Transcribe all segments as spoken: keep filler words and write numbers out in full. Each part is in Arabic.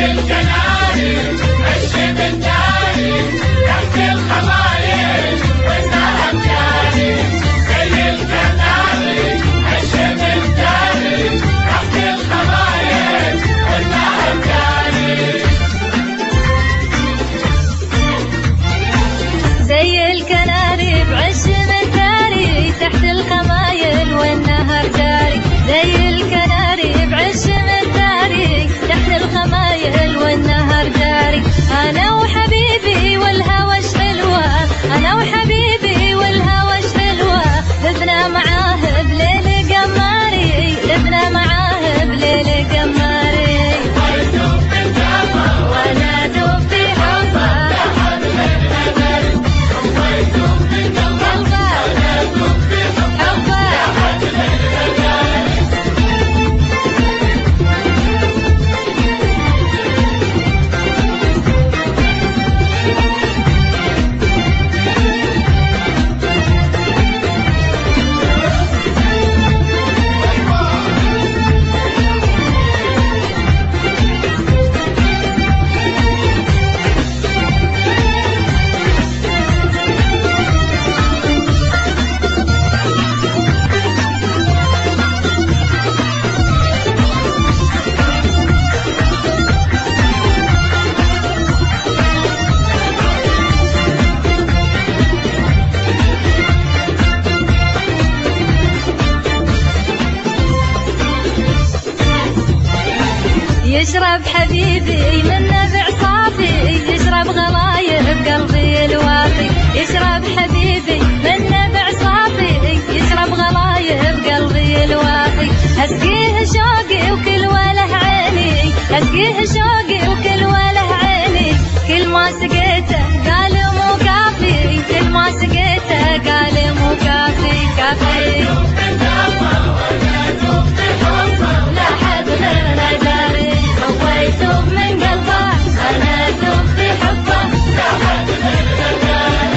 يشرب حبيبي من نبع صافي، يشرب غلايب قلبي الوافي. يشرب حبيبي من نبع صافي، يشرب غلايب قلبي الوافي. اسقيه شوقي وكل وله عيني، اسقيه شوقي وكل وله عيني. كل ما سقيته قال مو كافي، كل ما سقيته قال مو كافي كافي. لا حد غيرنا داري، هو يتوب من قلبه، انا اتوب في حبه. لا حد غيرنا داري.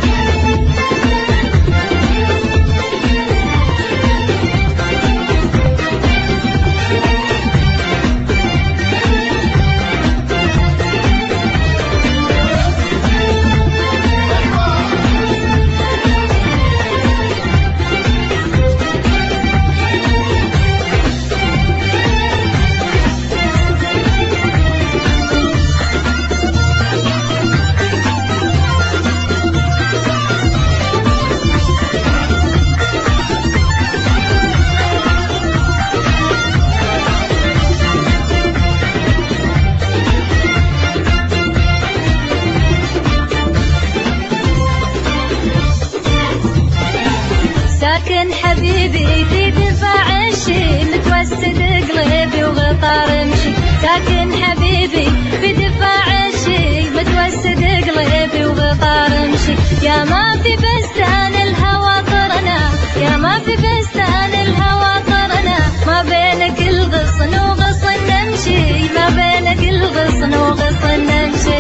ساكن حبيبي في دفاع الشي، متوسد قلبي وغطار مشي. ساكن حبيبي في دفاع الشي، متوسد قلبي وغطار مشي. يا ما في بستان الهوى طرنا، يا ما في بستان الهوى طرنا. ما بينك الغصن وغصن نمشي، ما بينك الغصن وغصن نمشي.